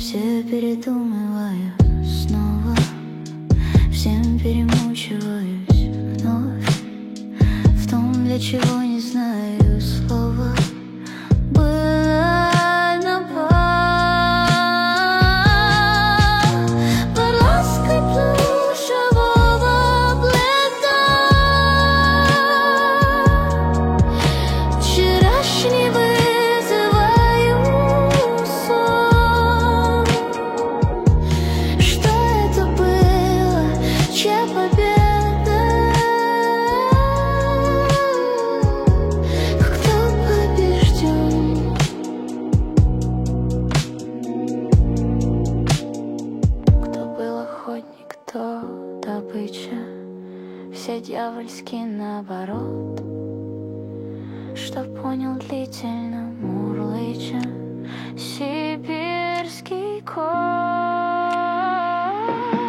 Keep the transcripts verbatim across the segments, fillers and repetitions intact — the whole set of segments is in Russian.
Все передумываю снова, всем перемучиваюсь вновь, в том, для чего не знаю слова. Было напасть под лаской плюшевого пледа. Вчерашний вызываю сон. Что это было? Чья победа? Кто побежден? Кто был охотник, кто добыча? Все дьявольски наоборот. Что понял длительно мурлыча сибирский кот.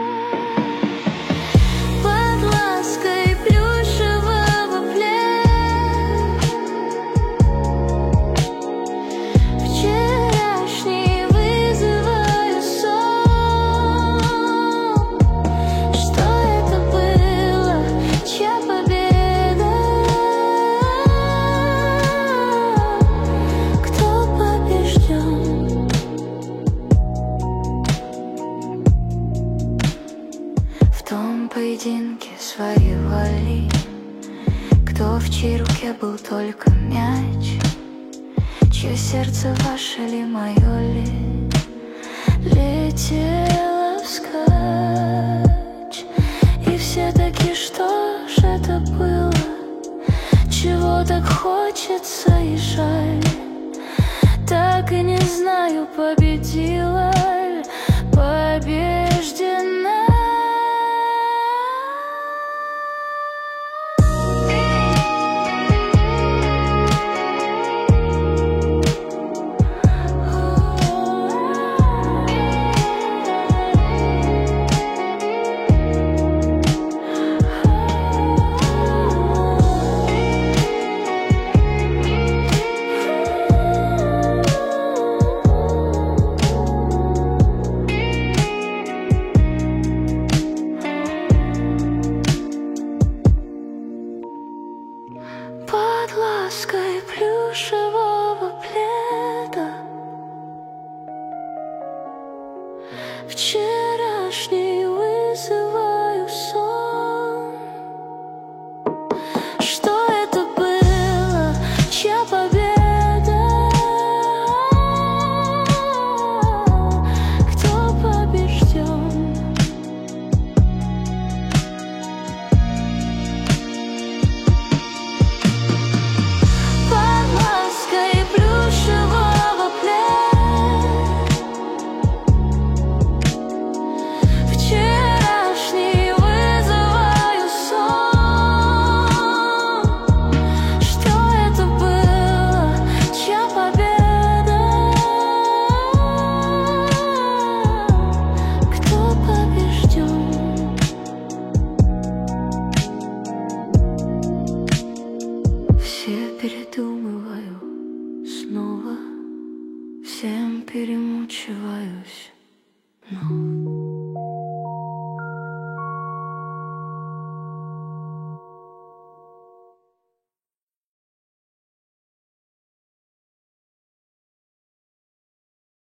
Под лаской плюшевого пледа. Вчерашний вызываю сон. Что это было? Чья победа? Кто побежден? В том поединке своевали, кто в чьей руке был только мяч, чье сердце ваше ли, мое ли, летело вскачь. И все таки, что ж это было? Чего так хочется и жаль? Так и не знаю, победила ль, побеждена. Под лаской плюшевого пледа. Вчерашний